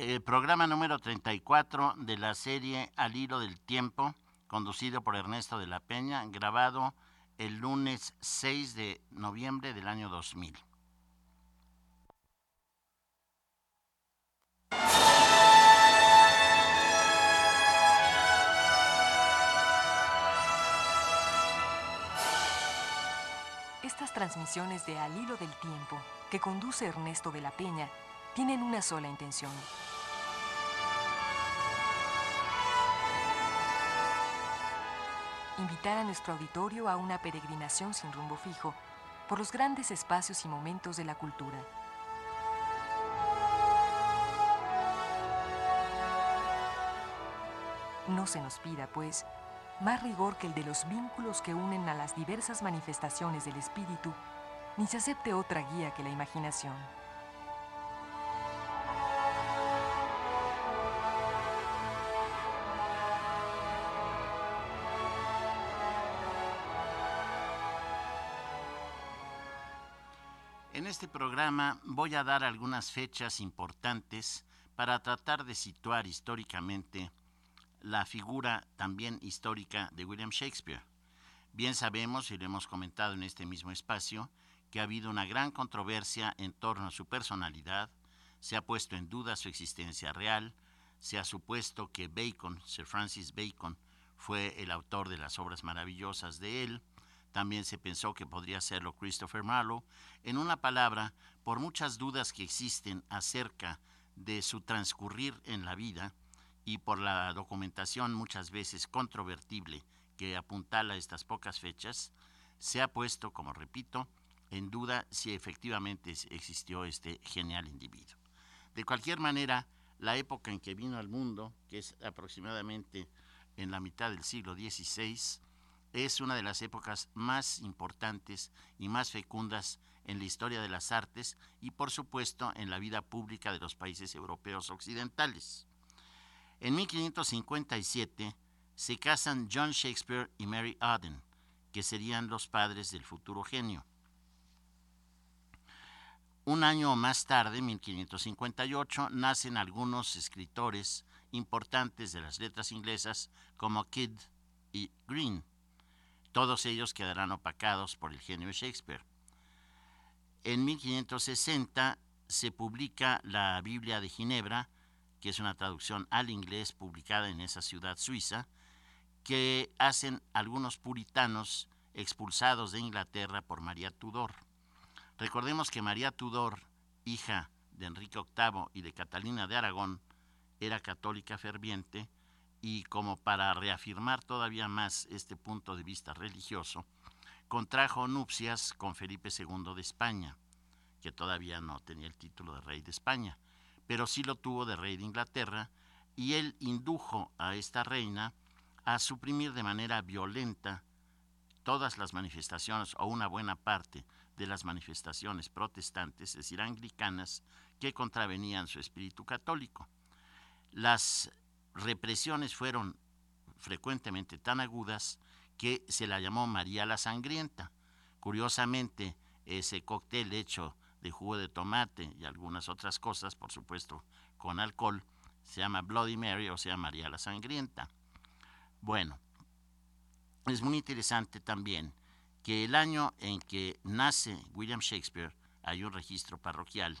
Programa número 34 de la serie Al Hilo del Tiempo, conducido por Ernesto de la Peña, grabado el lunes 6 de noviembre del año 2000. Estas transmisiones de Al Hilo del Tiempo, que conduce Ernesto de la Peña, tienen una sola intención: invitar a nuestro auditorio a una peregrinación sin rumbo fijo por los grandes espacios y momentos de la cultura. No se nos pida, pues, más rigor que el de los vínculos que unen a las diversas manifestaciones del espíritu, ni se acepte otra guía que la imaginación. En este programa voy a dar algunas fechas importantes para tratar de situar históricamente la figura también histórica de William Shakespeare. Bien sabemos, y lo hemos comentado en este mismo espacio, que ha habido una gran controversia en torno a su personalidad, se ha puesto en duda su existencia real, se ha supuesto que Bacon, Sir Francis Bacon, fue el autor de las obras maravillosas de él. También se pensó que podría serlo Christopher Marlowe. En una palabra, por muchas dudas que existen acerca de su transcurrir en la vida y por la documentación muchas veces controvertible que apuntala estas pocas fechas, se ha puesto, como repito, en duda si efectivamente existió este genial individuo. De cualquier manera, la época en que vino al mundo, que es aproximadamente en la mitad del siglo XVI, es una de las épocas más importantes y más fecundas en la historia de las artes y, por supuesto, en la vida pública de los países europeos occidentales. En 1557 se casan John Shakespeare y Mary Auden, que serían los padres del futuro genio. Un año más tarde, en 1558, nacen algunos escritores importantes de las letras inglesas como Kidd y Greene. Todos ellos quedarán opacados por el genio de Shakespeare. En 1560 se publica la Biblia de Ginebra, que es una traducción al inglés publicada en esa ciudad suiza, que hacen algunos puritanos expulsados de Inglaterra por María Tudor. Recordemos que María Tudor, hija de Enrique VIII y de Catalina de Aragón, era católica ferviente, y como para reafirmar todavía más este punto de vista religioso, contrajo nupcias con Felipe II de España, que todavía no tenía el título de rey de España, pero sí lo tuvo de rey de Inglaterra, y él indujo a esta reina a suprimir de manera violenta todas las manifestaciones, o una buena parte de las manifestaciones protestantes, es decir, anglicanas, que contravenían su espíritu católico. Las represiones fueron frecuentemente tan agudas que se la llamó María la Sangrienta. Curiosamente, ese cóctel hecho de jugo de tomate y algunas otras cosas, por supuesto con alcohol, se llama Bloody Mary, o sea, María la Sangrienta. Bueno, es muy interesante también que el año en que nace William Shakespeare, hay un registro parroquial,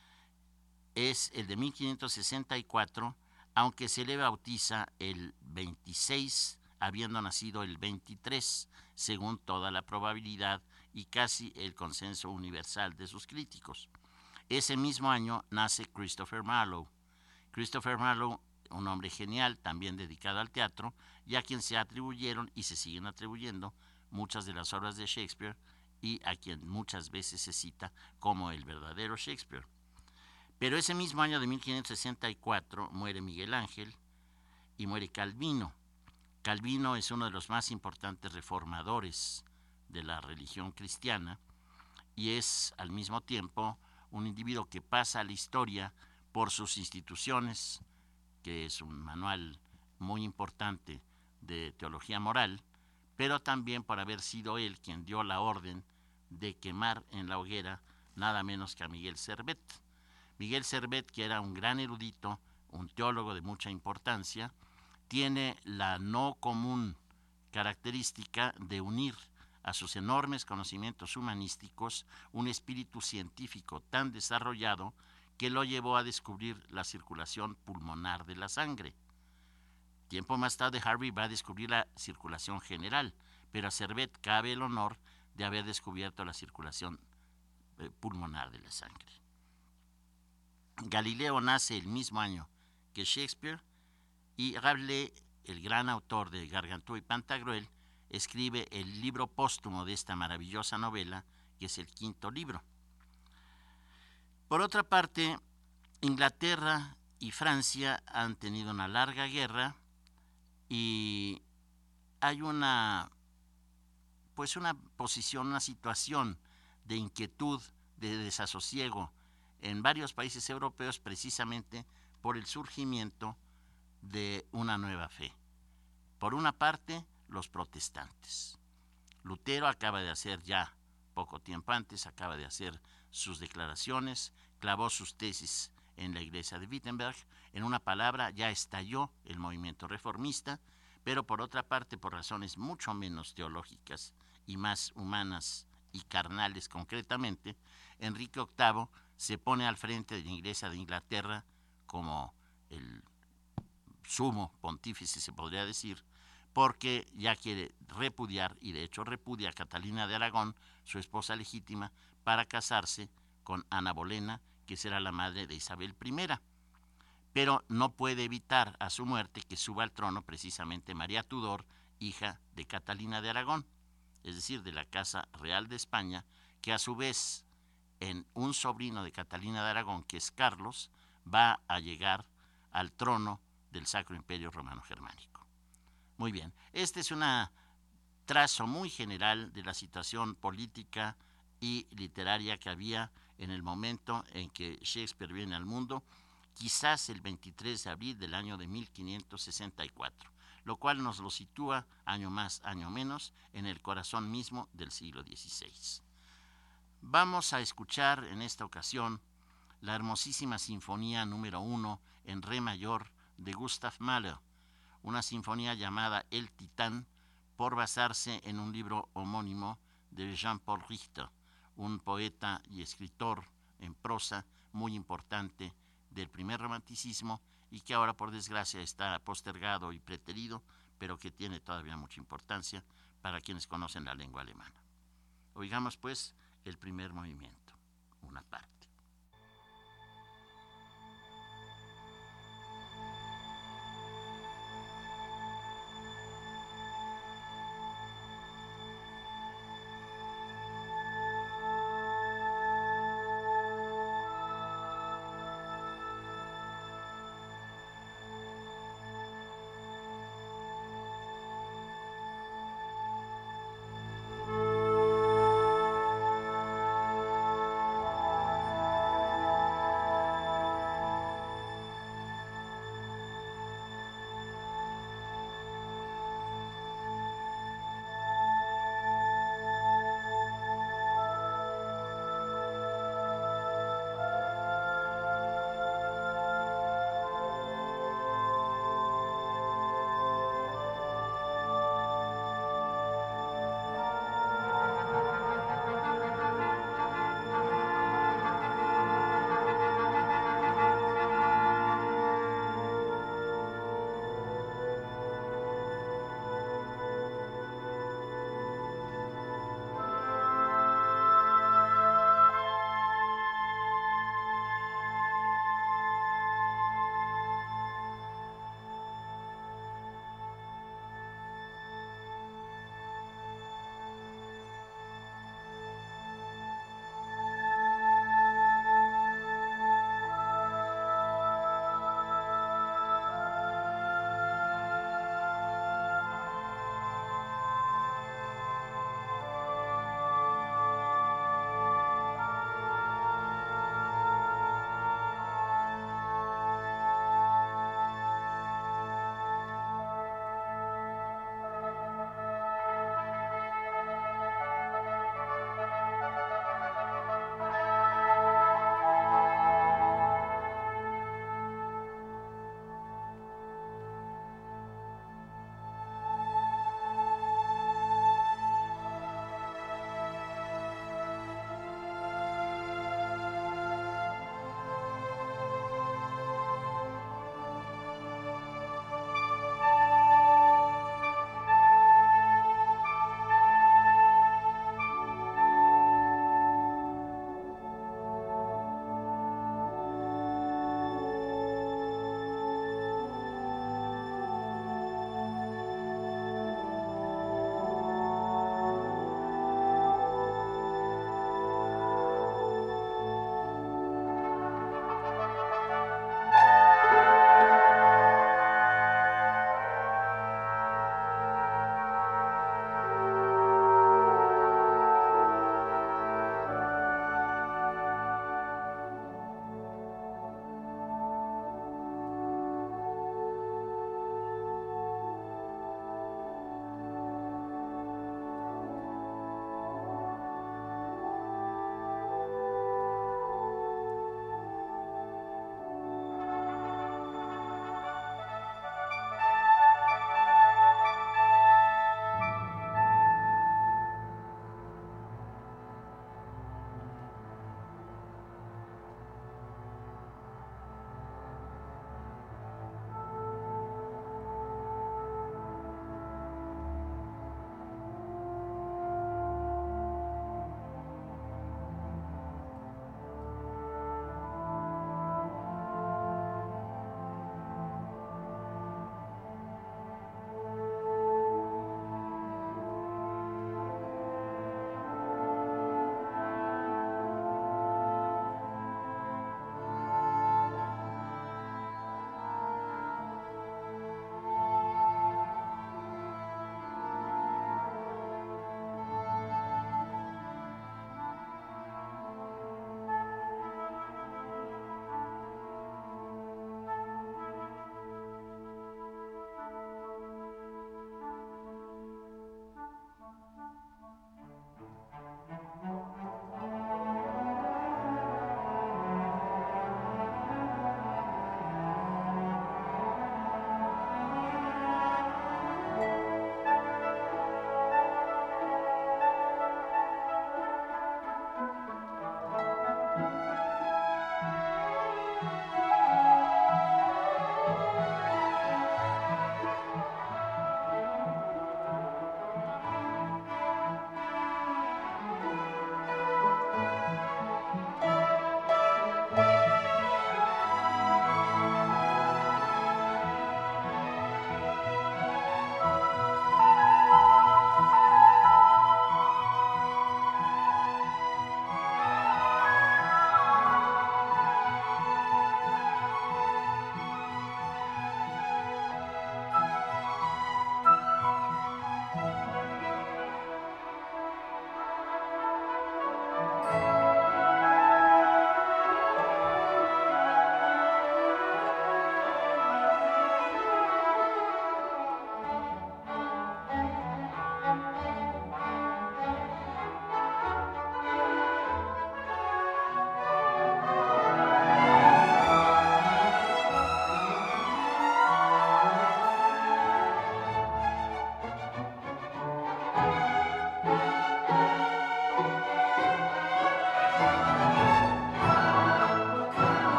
es el de 1564, aunque se le bautiza el 26, habiendo nacido el 23, según toda la probabilidad y casi el consenso universal de sus críticos. Ese mismo año nace Christopher Marlowe. Christopher Marlowe, un hombre genial, también dedicado al teatro, y a quien se atribuyeron y se siguen atribuyendo muchas de las obras de Shakespeare, y a quien muchas veces se cita como el verdadero Shakespeare. Pero ese mismo año de 1564 muere Miguel Ángel y muere Calvino. Calvino es uno de los más importantes reformadores de la religión cristiana y es al mismo tiempo un individuo que pasa a la historia por sus instituciones, que es un manual muy importante de teología moral, pero también por haber sido él quien dio la orden de quemar en la hoguera nada menos que a Miguel Servet. Miguel Servet, que era un gran erudito, un teólogo de mucha importancia, tiene la no común característica de unir a sus enormes conocimientos humanísticos un espíritu científico tan desarrollado que lo llevó a descubrir la circulación pulmonar de la sangre. Tiempo más tarde Harvey va a descubrir la circulación general, pero a Servet cabe el honor de haber descubierto la circulación pulmonar de la sangre. Galileo nace el mismo año que Shakespeare y Rabelais, el gran autor de Gargantúa y Pantagruel, escribe el libro póstumo de esta maravillosa novela, que es el quinto libro. Por otra parte, Inglaterra y Francia han tenido una larga guerra y hay una posición, una situación de inquietud, de desasosiego en varios países europeos precisamente por el surgimiento de una nueva fe. Por una parte, los protestantes. Lutero acaba de hacer ya poco tiempo antes, acaba de hacer sus declaraciones, clavó sus tesis en la iglesia de Wittenberg. En una palabra, ya estalló el movimiento reformista, pero por otra parte, por razones mucho menos teológicas y más humanas y carnales concretamente, Enrique VIII se pone al frente de la Iglesia de Inglaterra como el sumo pontífice, se podría decir, porque ya quiere repudiar, y de hecho repudia a Catalina de Aragón, su esposa legítima, para casarse con Ana Bolena, que será la madre de Isabel I. Pero no puede evitar a su muerte que suba al trono precisamente María Tudor, hija de Catalina de Aragón, es decir, de la Casa Real de España, que a su vez en un sobrino de Catalina de Aragón, que es Carlos, va a llegar al trono del Sacro Imperio Romano Germánico. Muy bien, este es un trazo muy general de la situación política y literaria que había en el momento en que Shakespeare viene al mundo, quizás el 23 de abril del año de 1564, lo cual nos lo sitúa, año más, año menos, en el corazón mismo del siglo XVI. Vamos a escuchar en esta ocasión la hermosísima Sinfonía número 1 en re mayor de Gustav Mahler, una sinfonía llamada El Titán, por basarse en un libro homónimo de Jean-Paul Richter, un poeta y escritor en prosa muy importante del primer romanticismo y que ahora por desgracia está postergado y preterido, pero que tiene todavía mucha importancia para quienes conocen la lengua alemana. Oigamos pues el primer movimiento, una parte.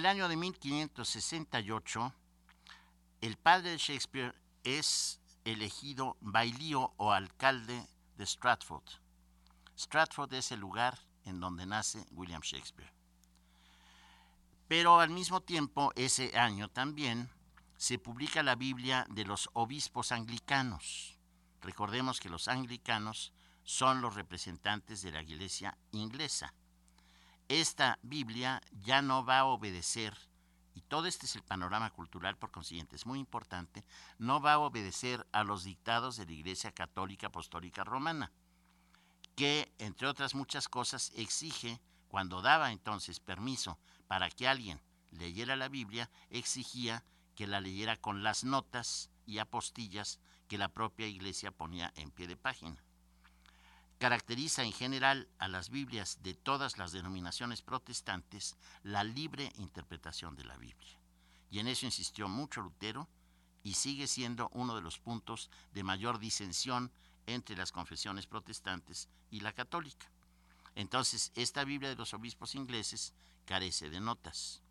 el año de 1568, el padre de Shakespeare es elegido bailío o alcalde de Stratford. Stratford es el lugar en donde nace William Shakespeare. Pero al mismo tiempo, ese año también, se publica la Biblia de los obispos anglicanos. Recordemos que los anglicanos son los representantes de la Iglesia inglesa. Esta Biblia ya no va a obedecer, y todo este es el panorama cultural, por consiguiente, es muy importante, no va a obedecer a los dictados de la Iglesia Católica Apostólica Romana, que, entre otras muchas cosas, exige, cuando daba entonces permiso para que alguien leyera la Biblia, exigía que la leyera con las notas y apostillas que la propia Iglesia ponía en pie de página. Caracteriza en general a las Biblias de todas las denominaciones protestantes la libre interpretación de la Biblia. Y en eso insistió mucho Lutero y sigue siendo uno de los puntos de mayor disensión entre las confesiones protestantes y la católica. Entonces, esta Biblia de los obispos ingleses carece de notas.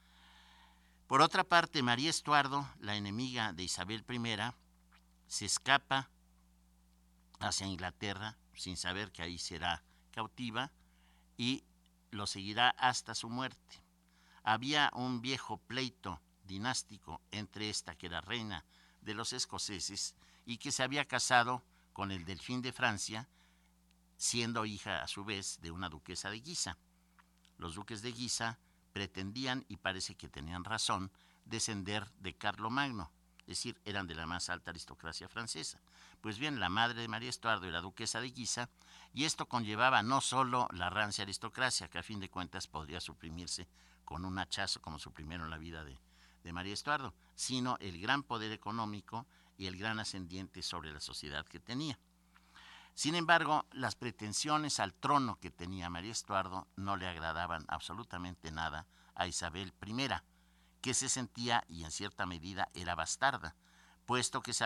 Por otra parte, María Estuardo, la enemiga de Isabel I, se escapa hacia Inglaterra sin saber que ahí será cautiva y lo seguirá hasta su muerte. Había un viejo pleito dinástico entre esta, que era reina de los escoceses, y que se había casado con el delfín de Francia, siendo hija a su vez de una duquesa de Guisa. Los duques de Guisa pretendían, y parece que tenían razón, descender de Carlomagno, es decir, eran de la más alta aristocracia francesa. Pues bien, la madre de María Estuardo era duquesa de Guisa, y esto conllevaba no solo la rancia aristocracia, que a fin de cuentas podría suprimirse con un hachazo, como suprimieron la vida de María Estuardo, sino el gran poder económico y el gran ascendiente sobre la sociedad que tenía. Sin embargo, las pretensiones al trono que tenía María Estuardo no le agradaban absolutamente nada a Isabel I, que se sentía, y en cierta medida era bastarda, puesto que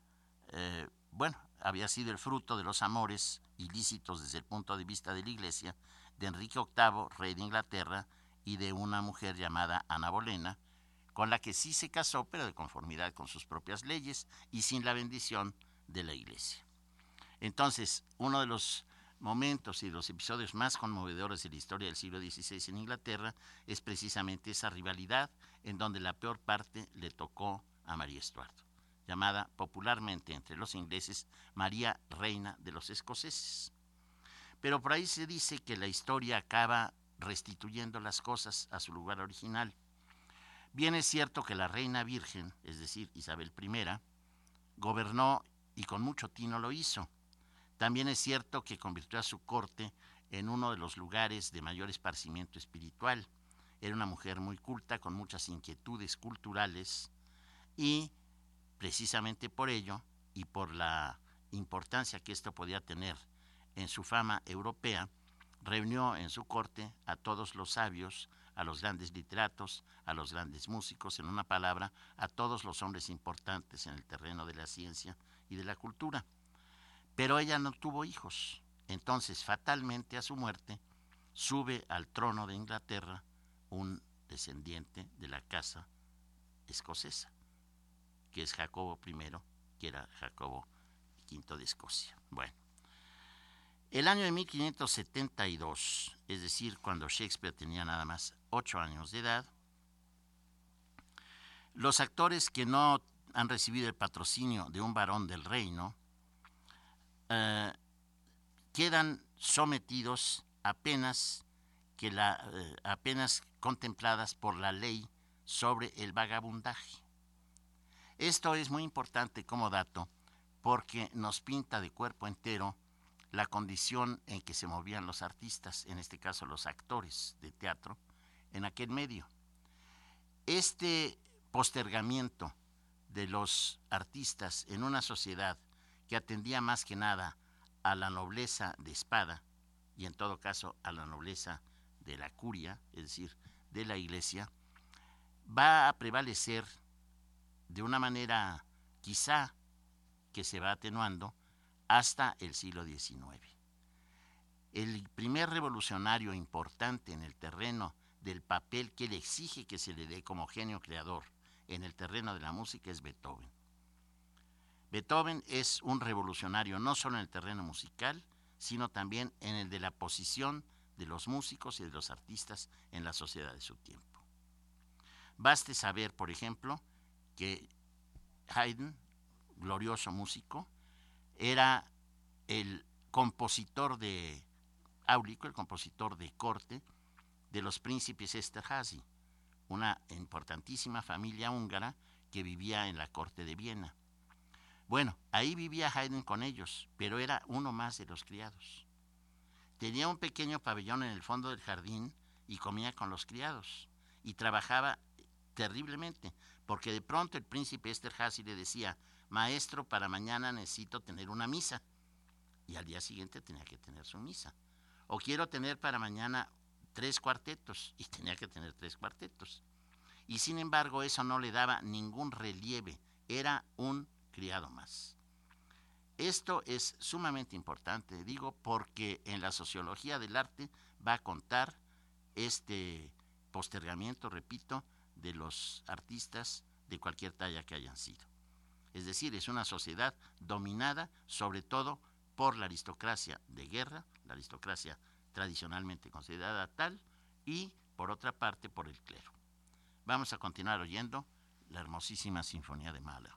había sido el fruto de los amores ilícitos desde el punto de vista de la Iglesia de Enrique VIII, rey de Inglaterra, y de una mujer llamada Ana Bolena, con la que sí se casó, pero de conformidad con sus propias leyes y sin la bendición de la Iglesia. Entonces, uno de los momentos y los episodios más conmovedores de la historia del siglo XVI en Inglaterra es precisamente esa rivalidad en donde la peor parte le tocó a María Estuardo, llamada popularmente entre los ingleses María Reina de los Escoceses. Pero por ahí se dice que la historia acaba restituyendo las cosas a su lugar original. Bien es cierto que la reina virgen, es decir, Isabel I, gobernó y con mucho tino lo hizo. También es cierto que convirtió a su corte en uno de los lugares de mayor esparcimiento espiritual. Era una mujer muy culta, con muchas inquietudes culturales, y precisamente por ello y por la importancia que esto podía tener en su fama europea, reunió en su corte a todos los sabios, a los grandes literatos, a los grandes músicos, en una palabra, a todos los hombres importantes en el terreno de la ciencia y de la cultura. Pero ella no tuvo hijos. Entonces, fatalmente, a su muerte, sube al trono de Inglaterra un descendiente de la casa escocesa, que es Jacobo I, que era Jacobo V de Escocia. Bueno, el año de 1572, es decir, cuando Shakespeare tenía nada más 8 años de edad, los actores que no han recibido el patrocinio de un varón del reino quedan sometidos apenas contempladas por la ley sobre el vagabundaje. Esto es muy importante como dato porque nos pinta de cuerpo entero la condición en que se movían los artistas, en este caso los actores de teatro, en aquel medio. Este postergamiento de los artistas en una sociedad que atendía más que nada a la nobleza de espada y en todo caso a la nobleza de la curia, es decir, de la Iglesia, va a prevalecer de una manera quizá que se va atenuando hasta el siglo XIX. El primer revolucionario importante en el terreno del papel que él exige que se le dé como genio creador en el terreno de la música es Beethoven. Beethoven es un revolucionario no solo en el terreno musical, sino también en el de la posición de los músicos y de los artistas en la sociedad de su tiempo. Baste saber, por ejemplo, que Haydn, glorioso músico, era el compositor áulico, el compositor de corte de los príncipes Esterházy, una importantísima familia húngara que vivía en la corte de Viena. Bueno, ahí vivía Haydn con ellos, pero era uno más de los criados. Tenía un pequeño pabellón en el fondo del jardín y comía con los criados. Y trabajaba terriblemente, porque de pronto el príncipe Esterházy le decía: maestro, para mañana necesito tener una misa. Y al día siguiente tenía que tener su misa. O quiero tener para mañana 3 cuartetos, y tenía que tener 3 cuartetos. Y sin embargo eso no le daba ningún relieve, era un criado más. Esto es sumamente importante, digo, porque en la sociología del arte va a contar este postergamiento, repito, de los artistas de cualquier talla que hayan sido. Es decir, es una sociedad dominada sobre todo por la aristocracia de guerra, la aristocracia tradicionalmente considerada tal, y por otra parte por el clero. Vamos a continuar oyendo la hermosísima Sinfonía de Mahler.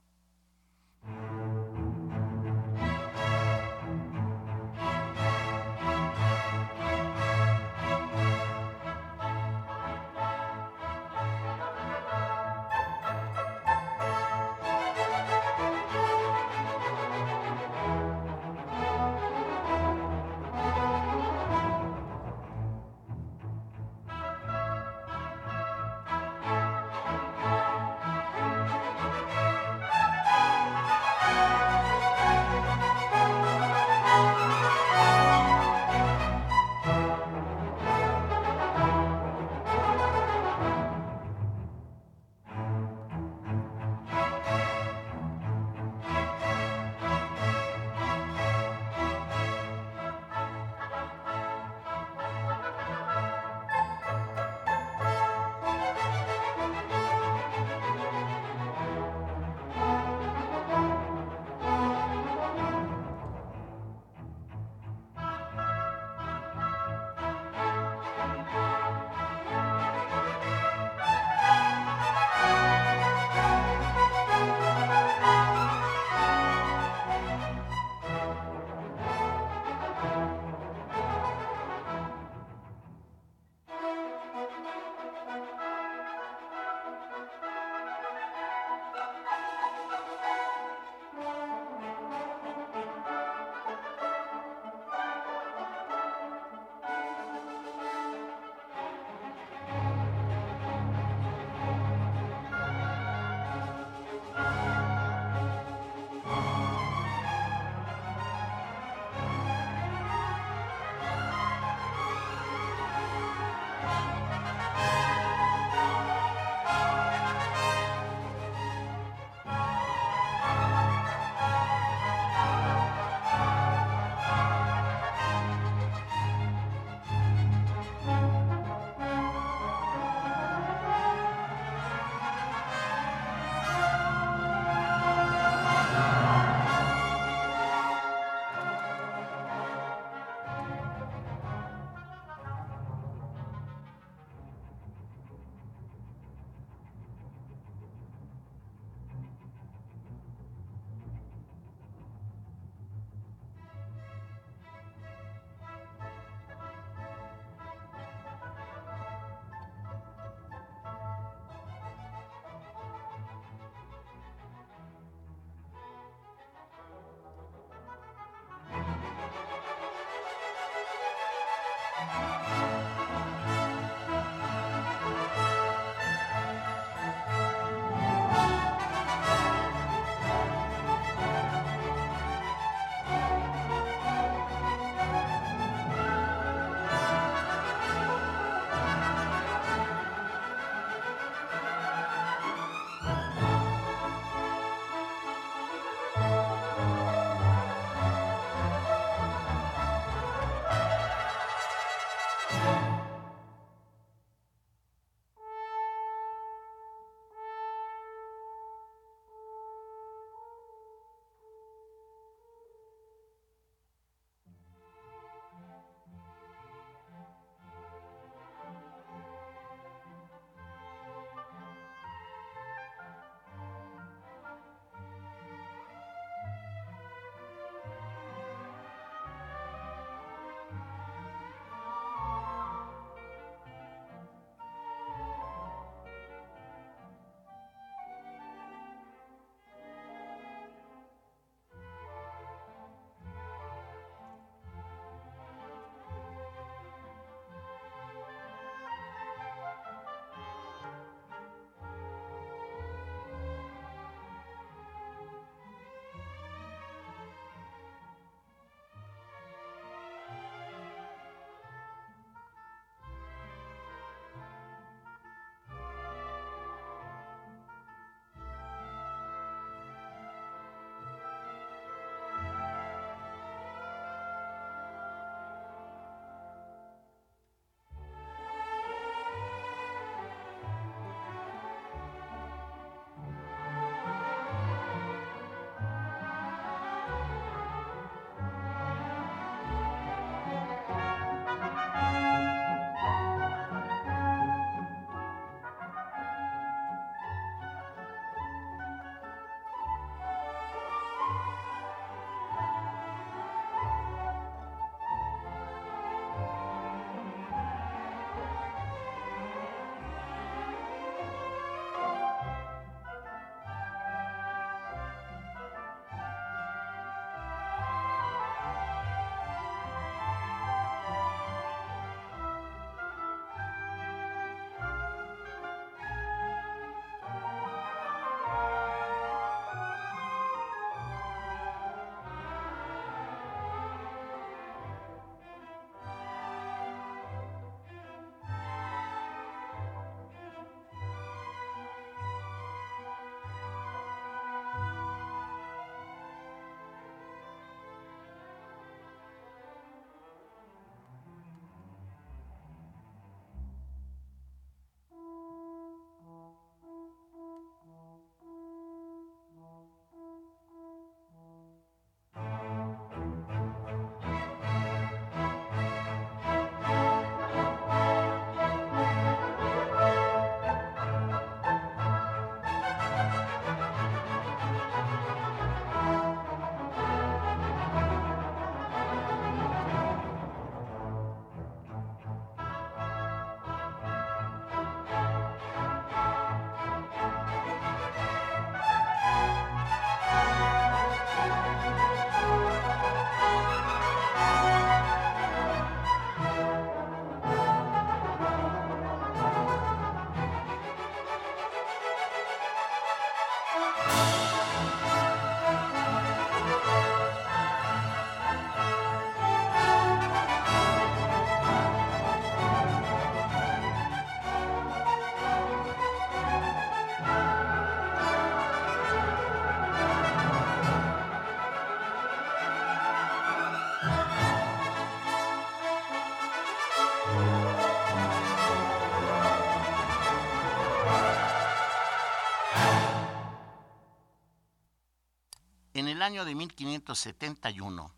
año de 1571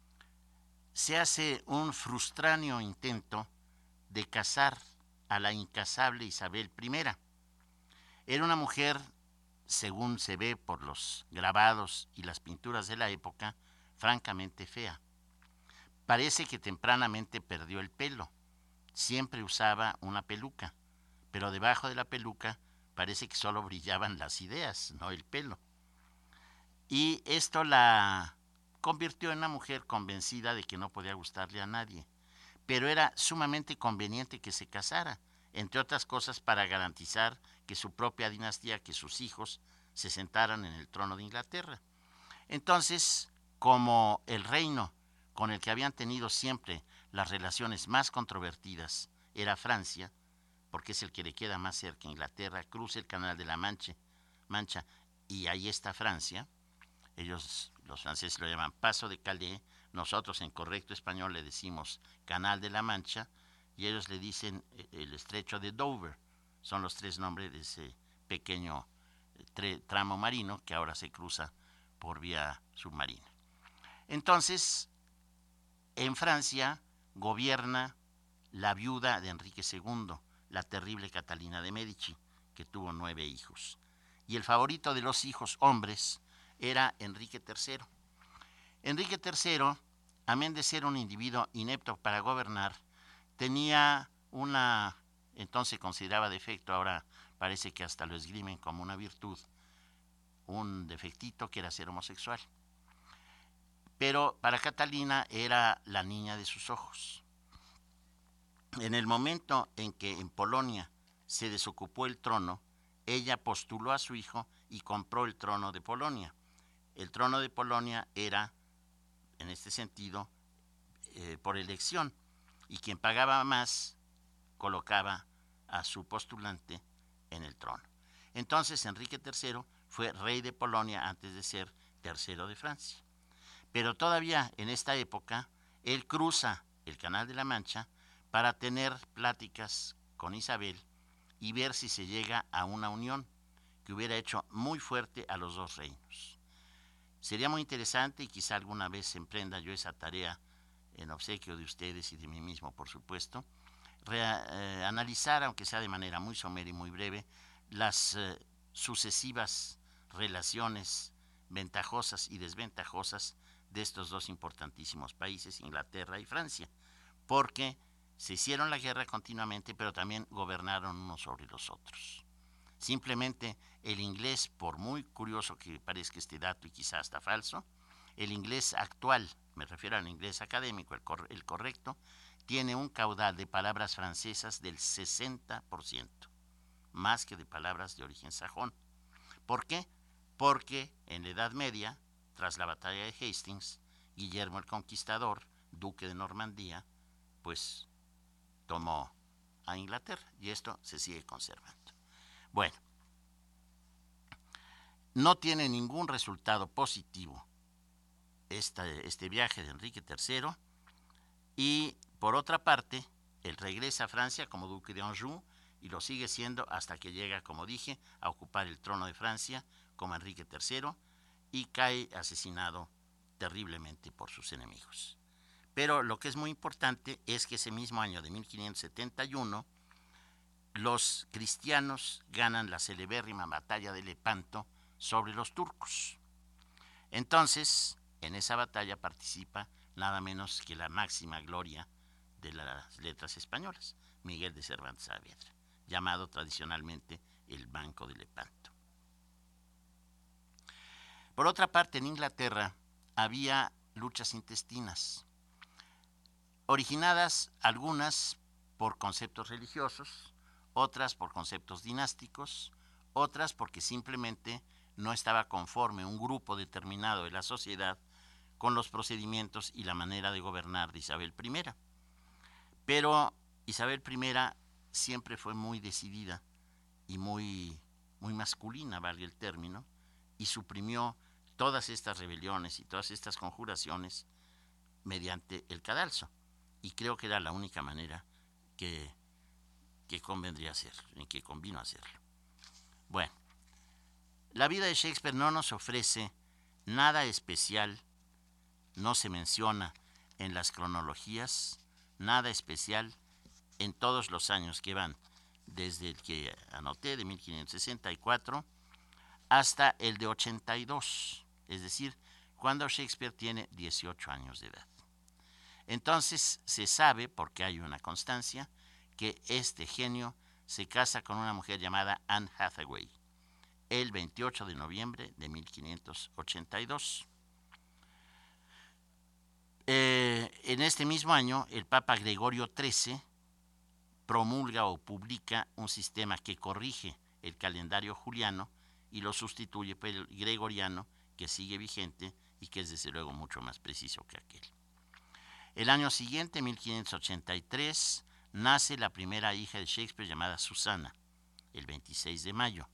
se hace un frustráneo intento de casar a la incasable Isabel I. Era una mujer, según se ve por los grabados y las pinturas de la época, francamente fea. Parece que tempranamente perdió el pelo. Siempre usaba una peluca, pero debajo de la peluca parece que solo brillaban las ideas, no el pelo. Y esto la convirtió en una mujer convencida de que no podía gustarle a nadie. Pero era sumamente conveniente que se casara, entre otras cosas para garantizar que su propia dinastía, que sus hijos, se sentaran en el trono de Inglaterra. Entonces, como el reino con el que habían tenido siempre las relaciones más controvertidas era Francia, porque es el que le queda más cerca a Inglaterra, cruza el Canal de la Mancha, y ahí está Francia. Ellos, los franceses, lo llaman Paso de Calais, nosotros en correcto español le decimos Canal de la Mancha, y ellos le dicen el Estrecho de Dover. Son los tres nombres de ese pequeño tramo marino que ahora se cruza por vía submarina. Entonces, en Francia gobierna la viuda de Enrique II, la terrible Catalina de Medici, que tuvo 9 hijos. Y el favorito de los hijos hombres era Enrique III. Enrique III, amén de ser un individuo inepto para gobernar, tenía una, entonces consideraba defecto, ahora parece que hasta lo esgrimen como una virtud, un defectito que era ser homosexual. Pero para Catalina era la niña de sus ojos. En el momento en que en Polonia se desocupó el trono, ella postuló a su hijo y compró el trono de Polonia. El trono de Polonia era, en este sentido, por elección, y quien pagaba más colocaba a su postulante en el trono. Entonces Enrique III fue rey de Polonia antes de ser tercero de Francia. Pero todavía en esta época, él cruza el Canal de la Mancha para tener pláticas con Isabel y ver si se llega a una unión que hubiera hecho muy fuerte a los dos reinos. Sería muy interesante, y quizá alguna vez emprenda yo esa tarea en obsequio de ustedes y de mí mismo, por supuesto, analizar, aunque sea de manera muy somera y muy breve, las sucesivas relaciones ventajosas y desventajosas de estos dos importantísimos países, Inglaterra y Francia, porque se hicieron la guerra continuamente, pero también gobernaron unos sobre los otros. Simplemente el inglés, por muy curioso que parezca este dato y quizá hasta falso, el inglés actual, me refiero al inglés académico, el correcto, tiene un caudal de palabras francesas del 60%, más que de palabras de origen sajón. ¿Por qué? Porque en la Edad Media, tras la batalla de Hastings, Guillermo el Conquistador, duque de Normandía, pues tomó a Inglaterra, y esto se sigue conservando. Bueno, no tiene ningún resultado positivo este viaje de Enrique III, y por otra parte, él regresa a Francia como duque de Anjou y lo sigue siendo hasta que llega, como dije, a ocupar el trono de Francia como Enrique III y cae asesinado terriblemente por sus enemigos. Pero lo que es muy importante es que ese mismo año de 1571 los cristianos ganan la celebérrima batalla de Lepanto sobre los turcos. Entonces, en esa batalla participa nada menos que la máxima gloria de las letras españolas, Miguel de Cervantes Saavedra, llamado tradicionalmente el Banco de Lepanto. Por otra parte, en Inglaterra había luchas intestinas, originadas algunas por conceptos religiosos, otras por conceptos dinásticos, otras porque simplemente no estaba conforme un grupo determinado de la sociedad con los procedimientos y la manera de gobernar de Isabel I. Pero Isabel I siempre fue muy decidida y muy masculina, valga el término, y suprimió todas estas rebeliones y todas estas conjuraciones mediante el cadalso. Y creo que era la única manera que convendría hacerlo, en que convino hacerlo. Bueno, la vida de Shakespeare no nos ofrece Nada especial no se menciona en las cronologías, nada especial en todos los años que van, desde el que anoté de 1564 hasta el de 82, es decir, cuando Shakespeare tiene 18 años de edad. Entonces se sabe, porque hay una constancia, que este genio se casa con una mujer llamada Anne Hathaway el 28 de noviembre de 1582. En este mismo año, el Papa Gregorio XIII promulga o publica un sistema que corrige el calendario juliano y lo sustituye por el gregoriano, que sigue vigente y que es desde luego mucho más preciso que aquel. El año siguiente, 1583, nace la primera hija de Shakespeare llamada Susana, el 26 de mayo.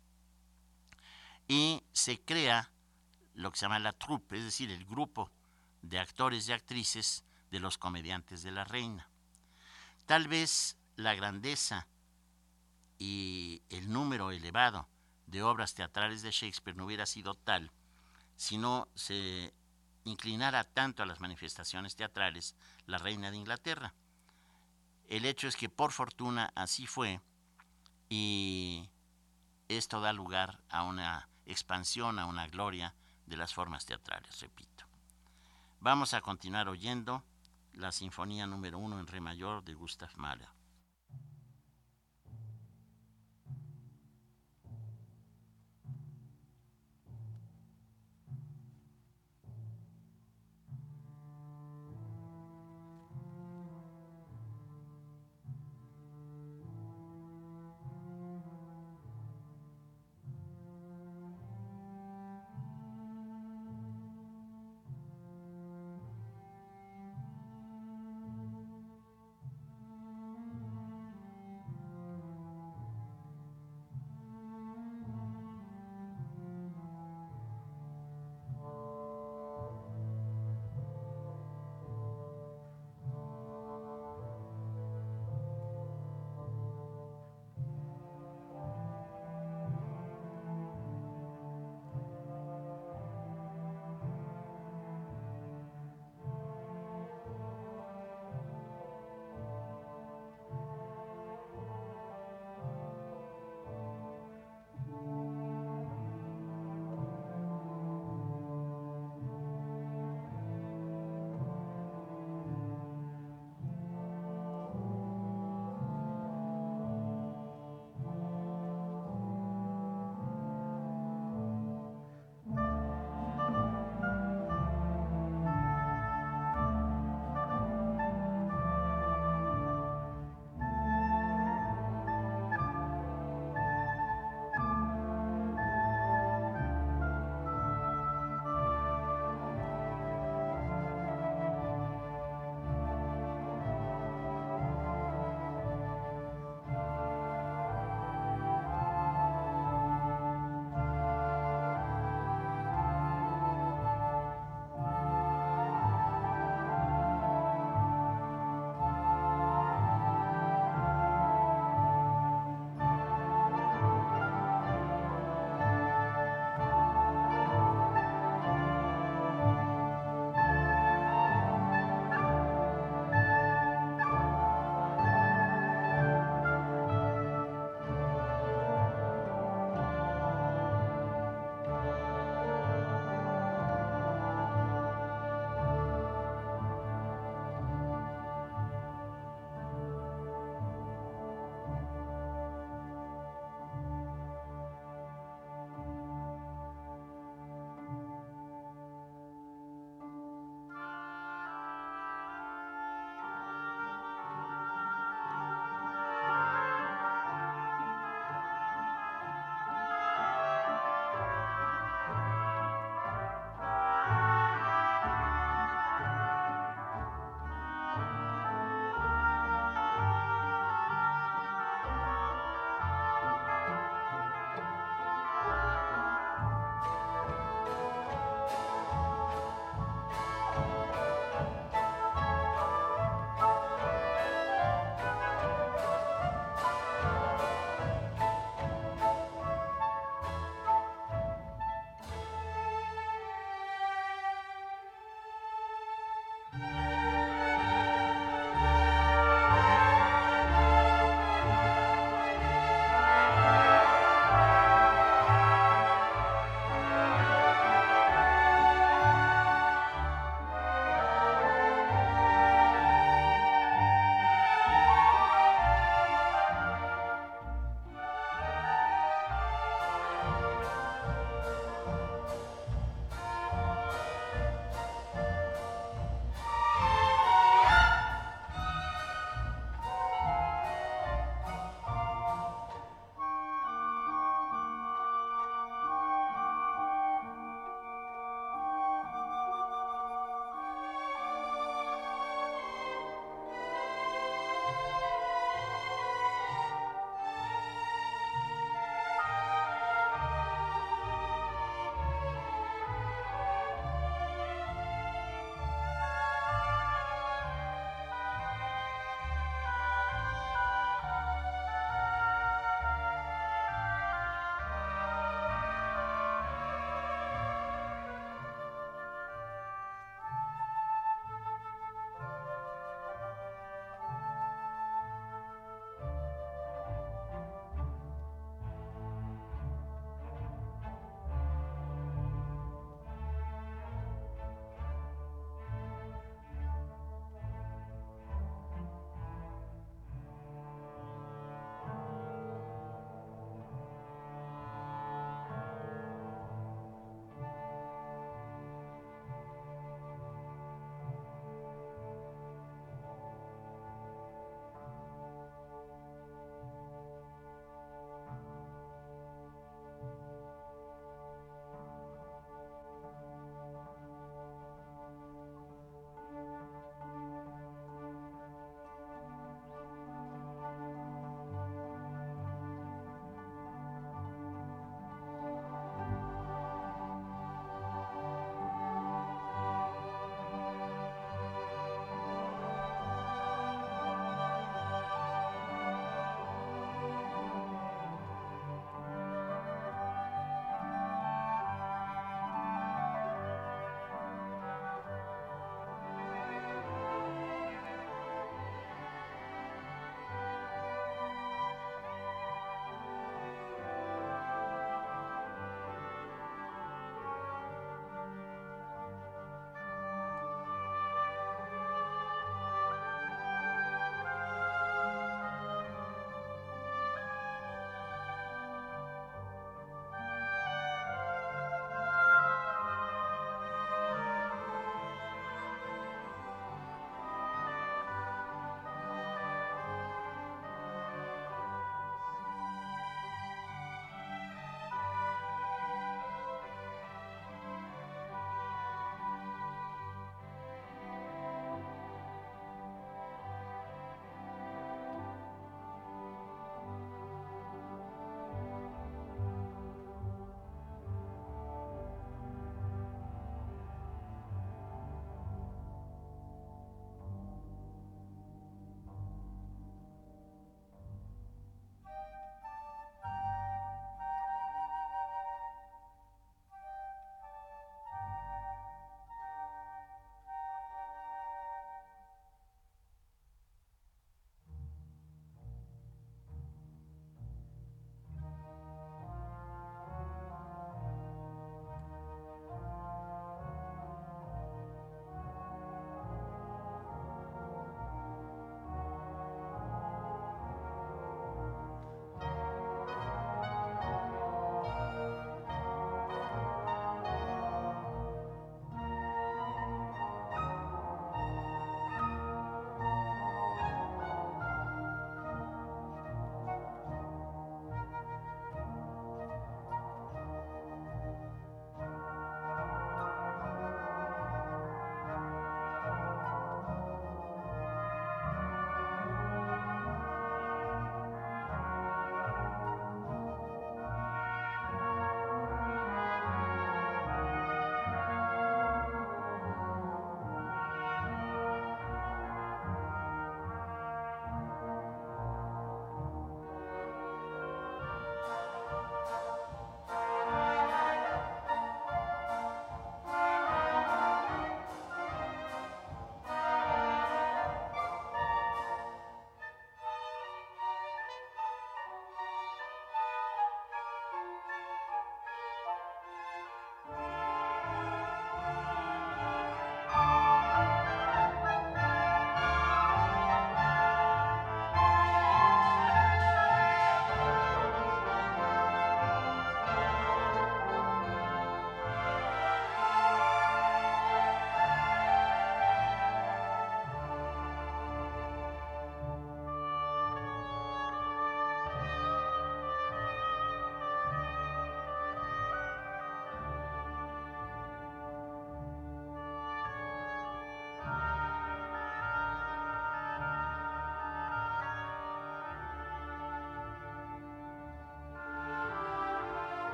Y se crea lo que se llama la troupe, es decir, el grupo de actores y actrices de los comediantes de la reina. Tal vez la grandeza y el número elevado de obras teatrales de Shakespeare no hubiera sido tal si no se inclinara tanto a las manifestaciones teatrales la reina de Inglaterra. El hecho es que por fortuna así fue, y esto da lugar a una expansión, a una gloria de las formas teatrales, repito. Vamos a continuar oyendo la Sinfonía número 1 en Re mayor de Gustav Mahler.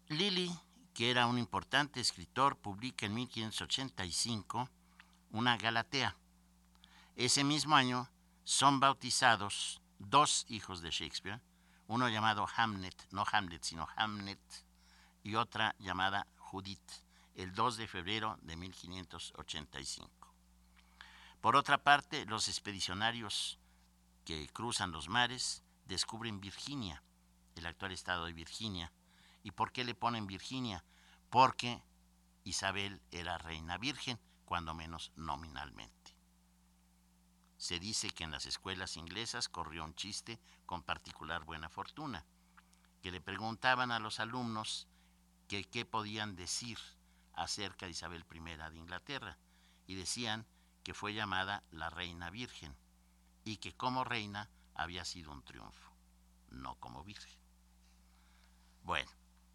Lilly, que era un importante escritor, publica en 1585 una Galatea. Ese mismo año son bautizados dos hijos de Shakespeare, uno llamado Hamnet, no Hamlet, sino Hamnet, y otra llamada Judith, el 2 de febrero de 1585. Por otra parte, los expedicionarios que cruzan los mares descubren Virginia, el actual estado de Virginia. ¿Y por qué le ponen Virginia? Porque Isabel era reina virgen, cuando menos nominalmente. Se dice que en las escuelas inglesas corrió un chiste con particular buena fortuna, que le preguntaban a los alumnos que qué podían decir acerca de Isabel I de Inglaterra, y decían que fue llamada la reina virgen, y que como reina había sido un triunfo, no como virgen. Bueno,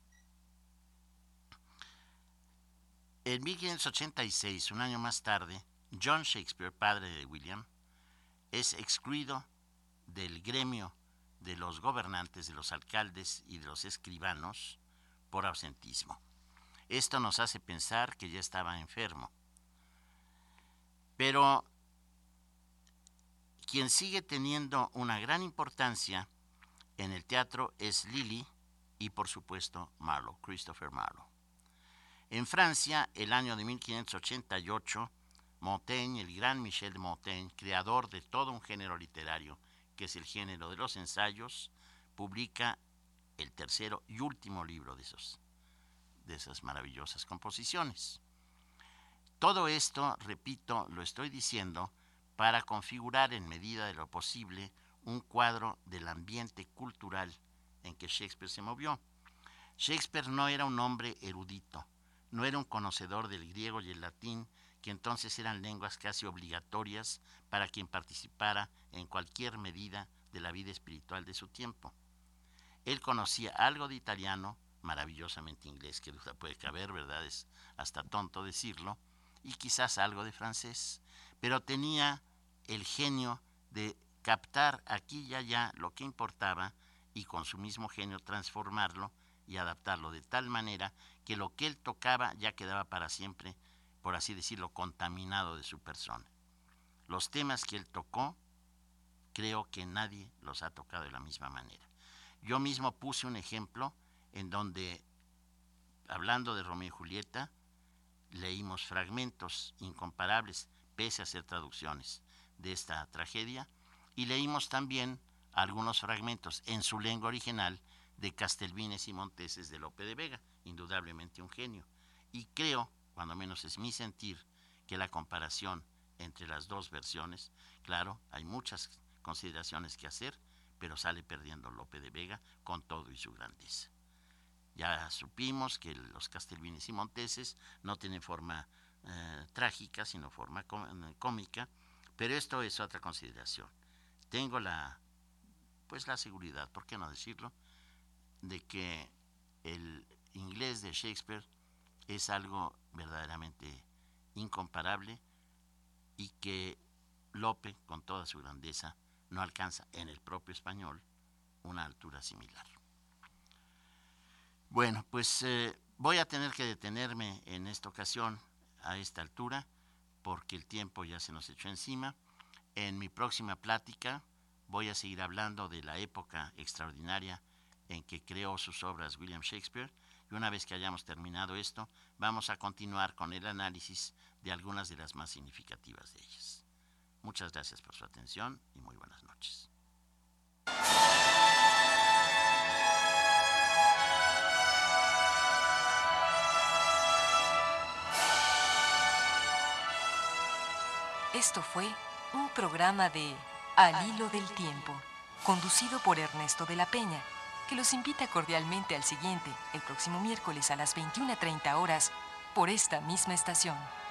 en 1586, un año más tarde, John Shakespeare, padre de William, es excluido del gremio de los gobernantes, de los alcaldes y de los escribanos por ausentismo. Esto nos hace pensar que ya estaba enfermo. Pero quien sigue teniendo una gran importancia en el teatro es Lilly y, por supuesto, Marlowe, Christopher Marlowe. En Francia, el año de 1588, Montaigne, el gran Michel de Montaigne, creador de todo un género literario, que es el género de los ensayos, publica el tercero y último libro de esas maravillosas composiciones. Todo esto, repito, lo estoy diciendo para configurar en medida de lo posible un cuadro del ambiente cultural en que Shakespeare se movió. Shakespeare no era un hombre erudito, no era un conocedor del griego y el latín, que entonces eran lenguas casi obligatorias para quien participara en cualquier medida de la vida espiritual de su tiempo. Él conocía algo de italiano, maravillosamente inglés, que duda puede caber, ¿verdad? Es hasta tonto decirlo, y quizás algo de francés, pero tenía el genio de captar aquí y allá lo que importaba y con su mismo genio transformarlo y adaptarlo de tal manera que lo que él tocaba ya quedaba para siempre, por así decirlo, contaminado de su persona. Los temas que él tocó, creo que nadie los ha tocado de la misma manera. Yo mismo puse un ejemplo en donde, hablando de Romeo y Julieta, leímos fragmentos incomparables, pese a ser traducciones de esta tragedia, y leímos también algunos fragmentos en su lengua original de Castelvines y Monteses de Lope de Vega, indudablemente un genio. Y creo, cuando menos es mi sentir, que la comparación entre las dos versiones, claro, hay muchas consideraciones que hacer, pero sale perdiendo Lope de Vega con todo y su grandeza. Ya supimos que los Castelvines y Monteses no tienen forma trágica, sino forma cómica, pero esto es otra consideración. Tengo la seguridad, ¿por qué no decirlo?, de que el inglés de Shakespeare es algo verdaderamente incomparable y que Lope, con toda su grandeza, no alcanza en el propio español una altura similar. Bueno, pues voy a tener que detenerme en esta ocasión a esta altura porque el tiempo ya se nos echó encima. En mi próxima plática voy a seguir hablando de la época extraordinaria en que creó sus obras William Shakespeare, y una vez que hayamos terminado esto, vamos a continuar con el análisis de algunas de las más significativas de ellas. Muchas gracias por su atención y muy buenas noches. Esto fue un programa de Al Hilo del Tiempo, conducido por Ernesto de la Peña, que los invita cordialmente al siguiente, el próximo miércoles a las 21:30 horas, por esta misma estación.